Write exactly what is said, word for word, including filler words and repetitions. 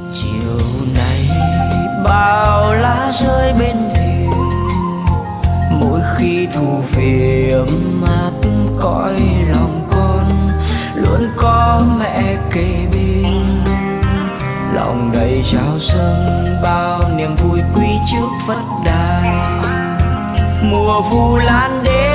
Chiều nay bao lá rơi bên thềm, mỗi khi thu về ấm áp cõi lòng con, luôn có mẹ kề bên. Lòng đầy trào dâng bao niềm vui quý trước phất đài, mùa vu lan đến